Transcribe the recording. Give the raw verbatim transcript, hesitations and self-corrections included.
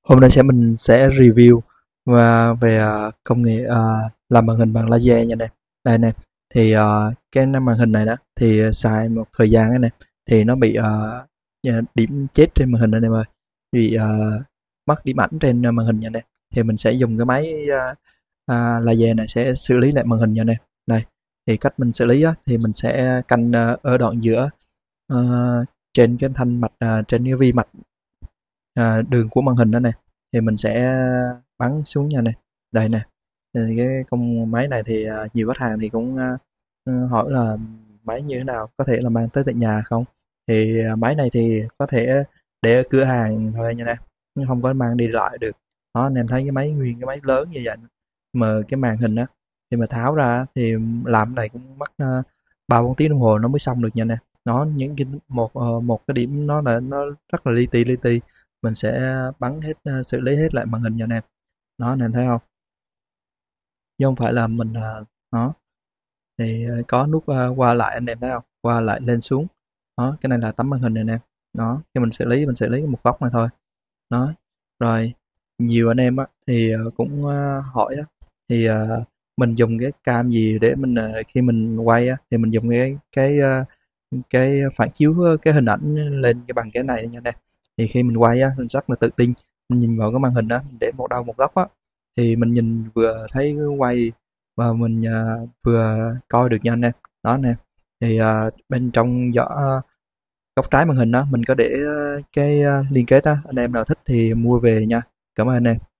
Hôm nay sẽ mình sẽ review và về à, công nghệ à, làm màn hình bằng laser nha nè. Đây nè, thì à, cái màn hình này đó thì xài một thời gian này nè thì nó bị à, nhà- điểm chết trên màn hình này em ơi. Bị à, mất điểm ảnh trên màn hình nha nè. Thì mình sẽ dùng cái máy à, à, laser này sẽ xử lý lại màn hình nha nè. Đây, thì cách mình xử lý á, thì mình sẽ canh à, ở đoạn giữa à, trên cái thanh mạch à, trên cái vi mạch à, đường của màn hình đó nè, thì mình sẽ bắn xuống nha nè. Đây nè. Thì cái con máy này thì à, nhiều khách hàng thì cũng à, ừ, hỏi là máy như thế nào, có thể là mang tới tận nhà không. Thì à, máy này thì có thể để ở cửa hàng thôi nha nè, nhưng không có mang đi lại được. Đó, anh em thấy cái máy nguyên cái máy lớn như vậy mà cái màn hình á, thì mà tháo ra thì làm cái này cũng mất uh, ba bốn tiếng đồng hồ nó mới xong được nha nè. Nó những cái một ờ, một cái điểm nó là nó rất là li ti li ti, mình sẽ bắn hết ờ, xử lý hết lại màn hình cho anh em. Đó, anh em thấy không, chứ không phải là mình ờ, đó. Thì ờ, có nút ờ, qua lại, anh em thấy không, qua lại lên xuống. Đó, cái này là tấm màn hình này anh em. Đó, khi mình xử lý mình xử lý một góc này thôi. Đó, rồi nhiều anh em á thì ờ, cũng ờ, hỏi á, thì ờ, mình dùng cái cam gì để mình ờ, khi mình quay á thì mình dùng cái cái ờ, cái phản chiếu ờ, cái hình ảnh lên cái bằng cái này nha nè. Thì khi mình quay á mình rất là tự tin, mình nhìn vào cái màn hình á, mình để một đâu một góc á, thì mình nhìn vừa thấy quay và mình ờ, vừa coi được nha anh em. Đó nè, thì ờ, bên trong giỏ góc trái màn hình đó mình có để ờ, cái ờ, liên kết á, anh em nào thích thì mua về nha. Cảm ơn anh em.